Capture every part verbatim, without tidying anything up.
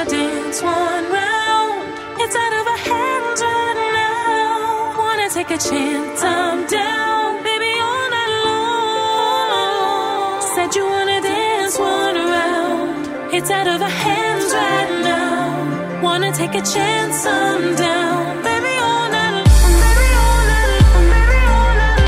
dance one round. It's out of our hands right now. Wanna take a chance, I'm down. Baby, all night long. Said you wanna dance one round. It's out of our hands right now. Wanna take a chance, I'm down. Baby, all night long. Baby, all night long. Baby, all night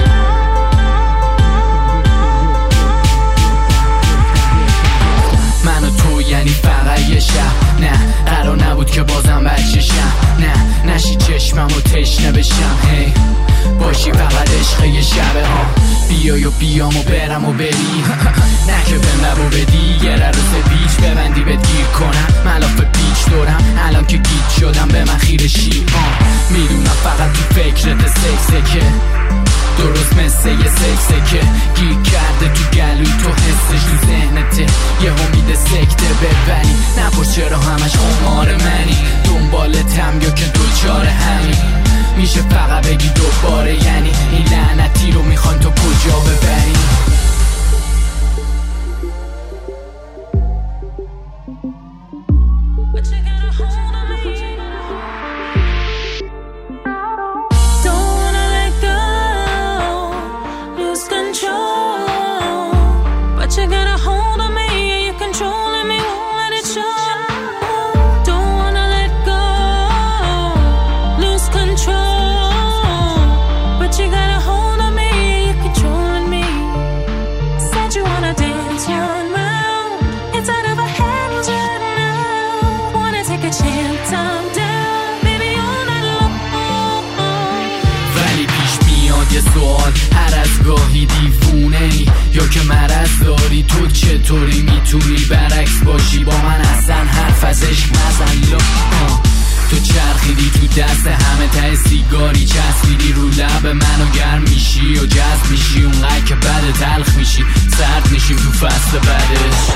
long. من و تو یعنی فقط یه شب. نه قرار نبود که بازم بچشم. نه نشی چشمم و تشنه بشم. هی باشی فقط عشق یه شبه ها. بیای و بیام و برم و بری. نه که بهم لبو بدی یه روز بیچ ببندی بهت گیر کنم. ملاف بیچ دورم الان که گیت شدم به من خیره شی. میدونم فقط تو فکرت سکسه که درست مثل یه سکسه که گیر کرده تو گلوی تو حسش تو ذهنته. یه امید سکته ببری نپرس چرا همش قمار منی. دنبالتم یا که دوچار همین میشه فقط بگی دوباره. یعنی این لعنتی رو میخوان تو کجا ببری. یه سوال هر از گاهی دیوونه ای یا که مرض داری. تو چطوری میتونی برعکس باشی با من؟ اصلا حرف از عشق نزن. تو چرخیدی تو دست همه ته سیگاری. چسبیدی رو لب منو گرم میشی و جذب میشی اونقدر که بعد تلخ میشی. سرد میشیم تو فصل بعدش.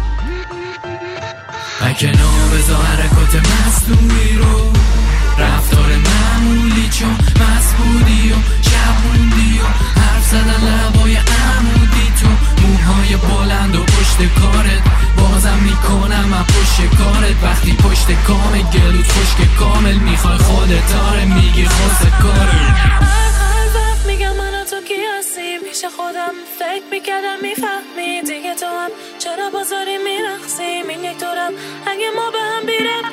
اکنار بذار حرکات مصنوعی رو. رفتار معمولی چون مسئولی و شبوندی و حرف زدن لبای عمودی. تو موهای بلند و پشت کارت بازم میکنم از پشت کارت. وقتی پشت کامل گلوت خشک کامل میخوای خودت آره میگی خوست کارت. هر وقت میگم من و تو کی هستیم پیش خودم فکر میکردم میفهمی دیگه تو هم چرا بازاری میرخصیم این یک دورم اگه ما به هم بیرم